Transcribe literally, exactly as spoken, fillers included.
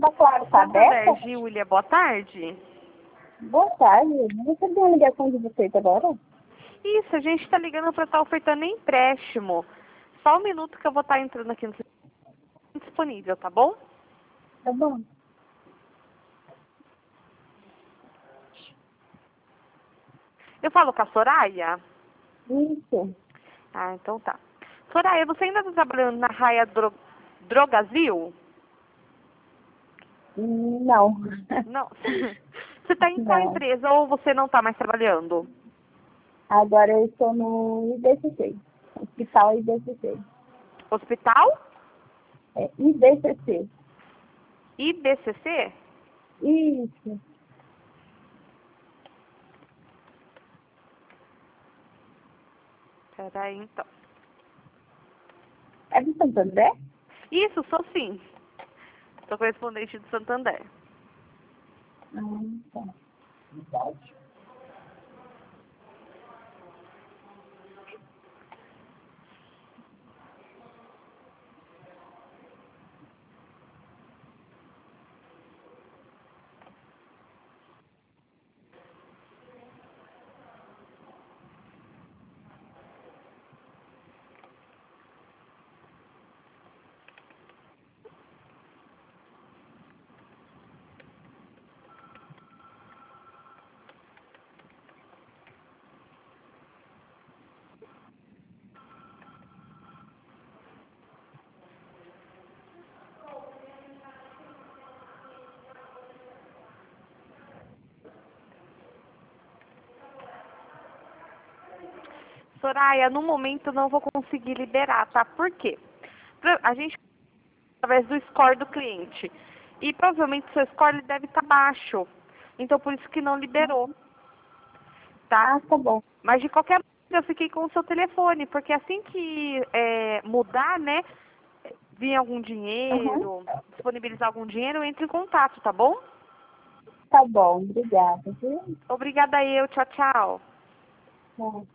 da Claro tá Santander, aberta? Júlia, boa tarde. Boa tarde. Não recebi uma ligação de vocês agora? Isso, a gente está ligando para estar ofertando empréstimo. Só um minuto que eu vou estar entrando aqui no sistema disponível, tá bom? Tá bom. Eu falo com a Soraya? Isso. Ah, então tá. Soraya, você ainda está trabalhando na Raia Dro Drogasil? Não. Não. Você está em qual Não. empresa ou você não está mais trabalhando? Agora eu estou no I B C C. Hospital I B C C. Hospital? É I B C C. I B C C? Isso. Peraí, então. É do Santander? Isso, sou sim. Sou correspondente do Santander. Ah, tá. Soraya, no momento eu não vou conseguir liberar, tá? Por quê? Pra- A gente através do score do cliente. E provavelmente o seu score ele deve estar baixo. Então por isso que não liberou, tá? Ah, tá bom. Mas de qualquer maneira eu fiquei com o seu telefone, porque assim que é, mudar, né, vir algum Aham. dinheiro, disponibilizar algum dinheiro, entre em contato, tá bom? Tá bom. Obrigada, viu? Obrigada eu, tchau, tchau. Tchau.